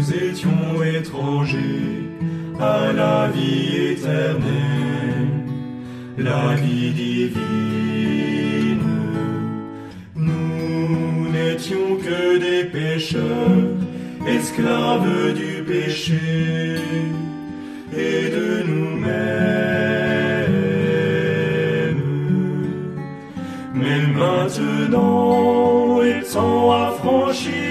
nous étions étrangers à la vie éternelle, la vie divine. Nous n'étions que des pécheurs, esclaves du péché et de nous-mêmes. Mais maintenant, étant affranchis